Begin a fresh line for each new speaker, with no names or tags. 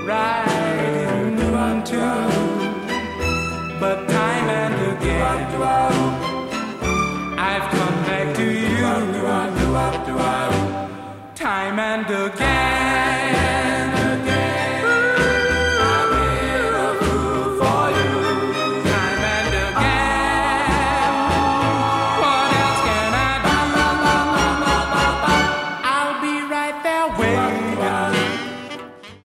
right into. But time and again, I've come back to you. Time and again.